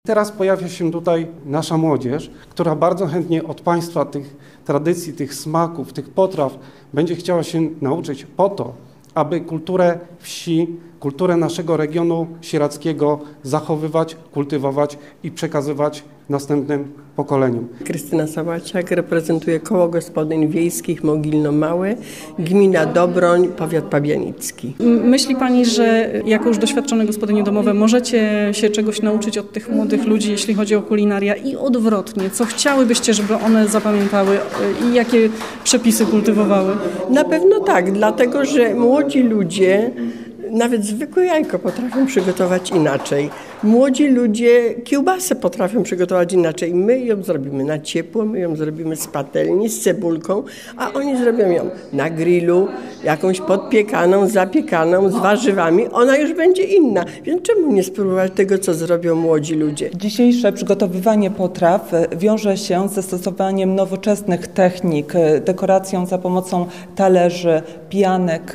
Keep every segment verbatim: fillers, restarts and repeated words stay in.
Teraz pojawia się tutaj nasza młodzież, która bardzo chętnie od Państwa tych tradycji, tych smaków, tych potraw będzie chciała się nauczyć po to, aby kulturę wsi, kulturę naszego regionu sieradzkiego zachowywać, kultywować i przekazywać następnym pokoleniom. Krystyna Sałaciak, reprezentuje Koło Gospodyń Wiejskich Mogilno Małe, gmina Dobroń, powiat pabianicki. Myśli Pani, że jako już doświadczone gospodynie domowe możecie się czegoś nauczyć od tych młodych ludzi, jeśli chodzi o kulinaria i odwrotnie? Co chciałybyście, żeby one zapamiętały i jakie przepisy kultywowały? Na pewno tak, dlatego że młodzi ludzie nawet zwykłe jajko potrafią przygotować inaczej. Młodzi ludzie kiełbasę potrafią przygotować inaczej. My ją zrobimy na ciepło, my ją zrobimy z patelni, z cebulką, a oni zrobią ją na grillu, jakąś podpiekaną, zapiekaną, z warzywami. Ona już będzie inna. Więc czemu nie spróbować tego, co zrobią młodzi ludzie? Dzisiejsze przygotowywanie potraw wiąże się ze stosowaniem nowoczesnych technik, dekoracją za pomocą talerzy, pianek,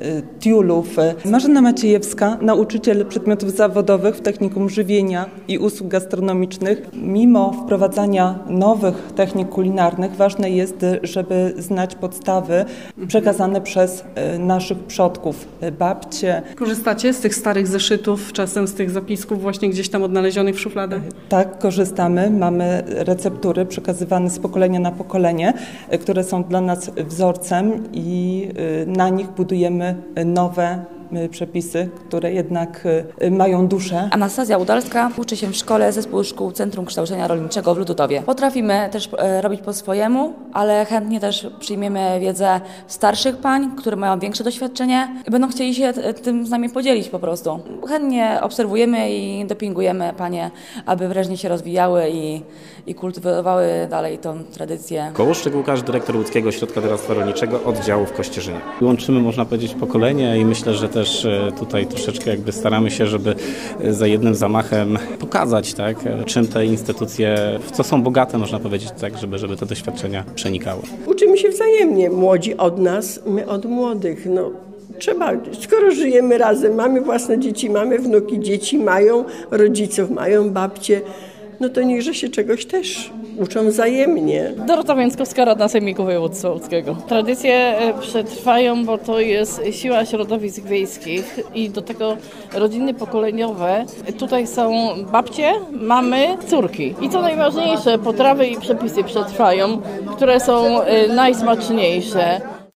tiulów. Marzena Maciejewska, nauczyciel przedmiotów zawodowych w technikum żywienia i usług gastronomicznych. Mimo wprowadzania nowych technik kulinarnych ważne jest, żeby znać podstawy przekazane przez naszych przodków, babcie. Korzystacie z tych starych zeszytów, czasem z tych zapisków właśnie gdzieś tam odnalezionych w szufladach? Tak, korzystamy. Mamy receptury przekazywane z pokolenia na pokolenie, które są dla nas wzorcem i na nich budujemy nowe przepisy, które jednak mają duszę. Anastazja Udalska uczy się w szkole Zespół Szkół Centrum Kształcenia Rolniczego w Lututowie. Potrafimy też robić po swojemu, ale chętnie też przyjmiemy wiedzę starszych pań, które mają większe doświadczenie i będą chcieli się tym z nami podzielić po prostu. Chętnie obserwujemy i dopingujemy panie, aby wyraźnie się rozwijały i, i kultywowały dalej tą tradycję. Koło Szczegół Łukasz, dyrektor Łódzkiego Ośrodka Doradztwa Rolniczego oddziału w Kościerzynie. Łączymy, można powiedzieć, pokolenia i myślę, że też tutaj troszeczkę jakby staramy się, żeby za jednym zamachem pokazać, tak, czym te instytucje, w co są bogate, można powiedzieć, tak, żeby, żeby te doświadczenia przenikały. Uczymy się wzajemnie, młodzi od nas, my od młodych. No, trzeba, skoro żyjemy razem, mamy własne dzieci, mamy wnuki, dzieci mają rodziców, mają babcie, no to niechże się czegoś też uczą wzajemnie. Dorota Więckowska, radna Sejmiku Województwa Łódzkiego. Tradycje przetrwają, bo to jest siła środowisk wiejskich i do tego rodziny pokoleniowe. Tutaj są babcie, mamy, córki. I co najważniejsze, potrawy i przepisy przetrwają, które są najsmaczniejsze.